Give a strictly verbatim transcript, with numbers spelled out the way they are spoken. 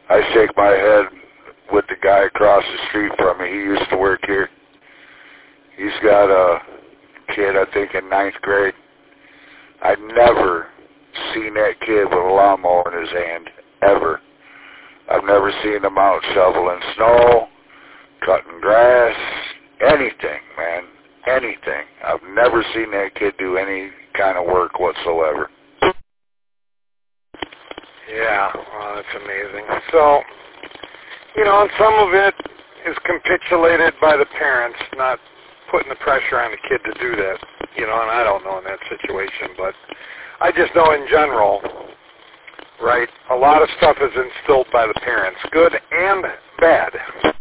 I shake my head with the guy across the street from me. He used to work here. He's got a kid, I think, in ninth grade. I've never seen that kid with a lawnmower in his hand, ever. I've never seen him out shoveling snow, cutting grass, anything, man, anything. I've never seen that kid do any kind of work whatsoever. Yeah, well, that's amazing. So, you know, and some of it is capitulated by the parents, not putting the pressure on the kid to do that, you know, and I don't know in that situation, but I just know in general, right, a lot of stuff is instilled by the parents, good and bad.